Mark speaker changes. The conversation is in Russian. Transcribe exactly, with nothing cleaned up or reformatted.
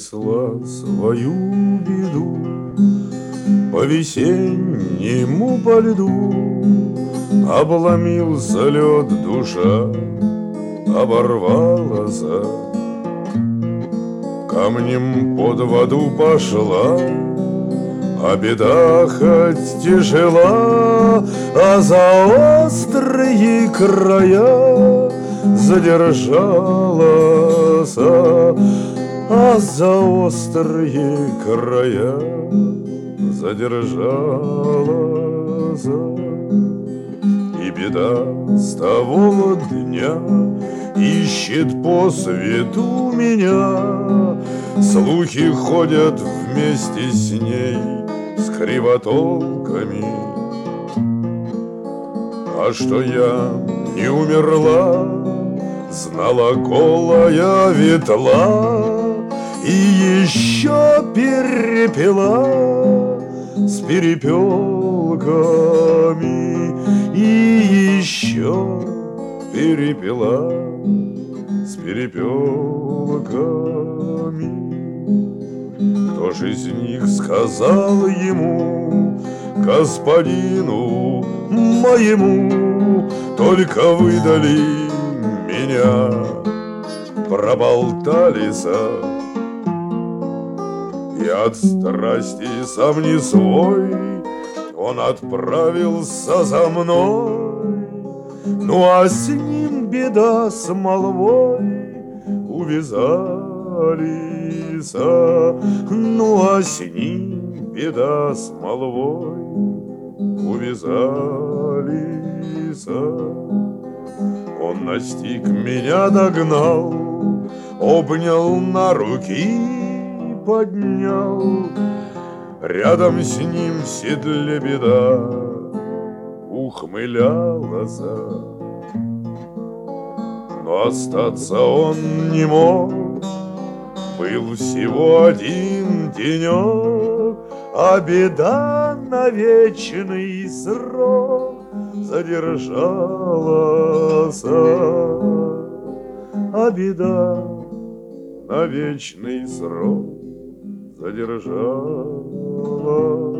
Speaker 1: несла свою беду по весеннему по льду. Обломился лед, душа оборвалась, камнем под воду пошла, а беда хоть тяжела, а за острые края задержалась, а за острые края задержалась. И беда с того дня ищет по свету меня, слухи ходят вместе с ней, с кривотолками. А что я не умерла, знала голая ветла и еще перепела с перепелками, и еще перепела с перепелками. Кто же из них сказал ему, господину моему, только выдали меня, проболтались, и от страсти сам не свой он отправился за мной. Ну а с ним беда с молвой увязались, ну а с ним беда с молвой увязались. Он настиг меня, догнал, обнял на руки, поднял. Рядом с ним в седле беда ухмылялась, но остаться он не мог. Был всего один денек, а беда на вечный срок задержалась, а беда на вечный срок задержалась.